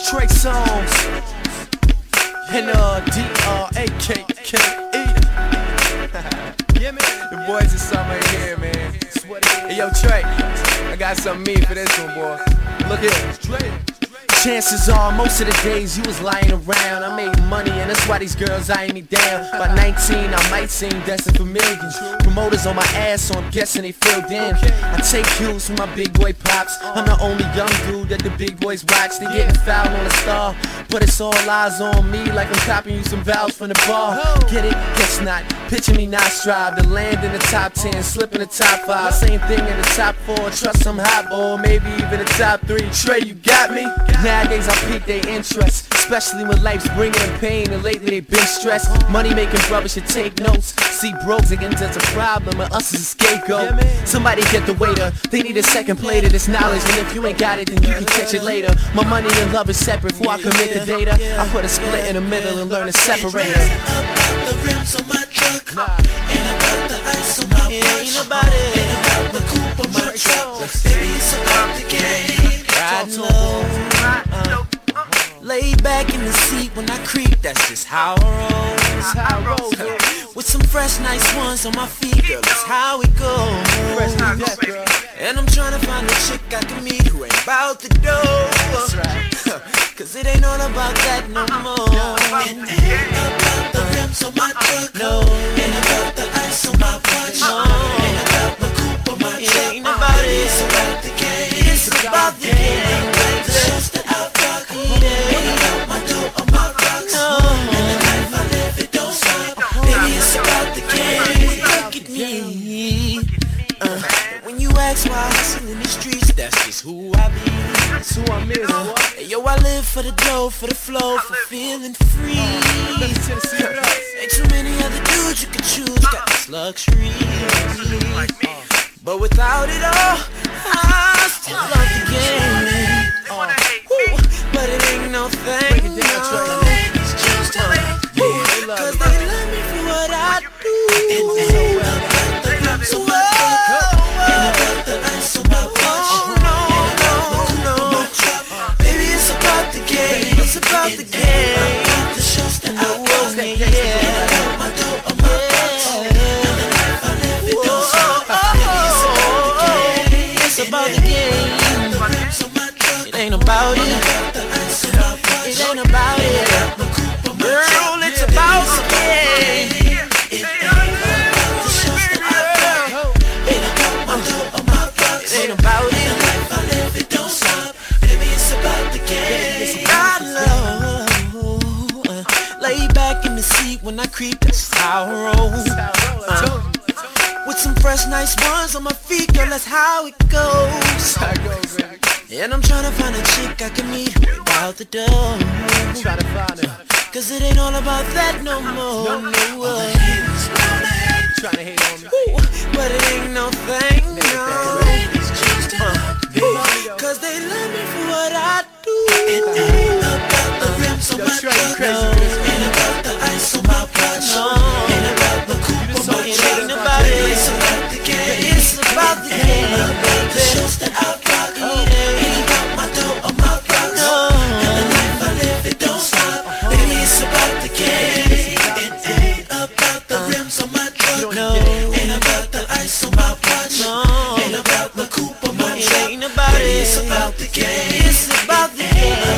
Trey Songz and D-R-A-K-K-E. Yeah, man. The boys is something here, man. Hey, yo, Trey, I got something mean for this one, boy. Look here. Chances are, most of the days you was lying around. I made money and that's why these girls eyeing me down. By 19, I might seem destined for millions. Promoters on my ass, so I'm guessing they filled in. I take cues from my big boy pops. I'm the only young dude that the big boys watch. They getting fouled on a star, but it's all eyes on me, like I'm copying you some vows from the bar. Get it? Guess not. Picture me not strive to land in the top 10, slip in the top 5. Same thing in the top 4. Trust I'm hot, or maybe even the top 3. Trey, you got me? Nowadays I pique their interest, especially when life's bringing them pain, and lately they been stressed. Money making brothers should take notes. See bros again, that's a problem, and us is a scapegoat. Somebody get the waiter, they need a second plate of this knowledge, and if you ain't got it, then you can catch it later. My money and love is separate, before I commit the data I put a split in the middle and learn to separate it. About the rims on my truck, ain't about the ice on my watch, ain't about the coupe on my truck. Baby, it's about the game. I know. Laid back in the seat when I creep, that's just how I roll. With some fresh, nice ones on my feet, girl, that's how it goes. And I'm trying to find a chick I can meet who ain't about the dough. Cause it ain't all about that no more. It ain't about the rims on my truck, no. Ain't about the ice on my watch, no. Ain't about the coupe on my truck. It ain't about it, it's about the game. It's about the game. The shows that I rock, ain't about my dough on my rocks, no. And the life I live, it don't stop. Baby, it's about the game. Look at me. When you ask why I hustle in the streets, that's just who I be. That's who I'm in, boy. Hey, yo, I live for the dough, for the flow, for feeling free. Ain't too many other dudes you can choose, got this luxury. But without it all, I still love the game. But it ain't no thing, no. Cause they love me for what I do. It ain't about the rims on my truck, ain't about the ice on my watch, no. Baby, it's about the game, it's about the game. The shows that I go, yeah. About my dough on my box, and the life I live, it don't stop. Baby, it's about the game. It ain't about it. It ain't about it. Girl, it's about the game. It ain't about the shows that I go. Ain't about my dough on my box. It ain't about it. The life I live, it don't stop. Baby, it's about the game. I love. Lay back in the seat when I creep, that's how I roll. With some fresh, nice ones on my feet, girl, that's how it goes. And I'm trying to find a chick I can meet without the dough. Try to find it. Cause it ain't all about that no more. No. Trying to hate on me. But it ain't no thing, no. Cause they love me for what I do. It ain't about the rims on my truck, no. Ain't about the ice on my watch, no. Ain't about the coupe on my truck. Ain't about it. It's about the game. It's about the game. The shows that I rock, ain't about my dough on my rocks, no. And the life I live, it don't stop. Baby, it's about the game. It ain't about the rims on my truck, no. Ain't about the ice on my watch, no. Ain't about the coupe on my truck. Ain't about it. It's about the game. It's about the game.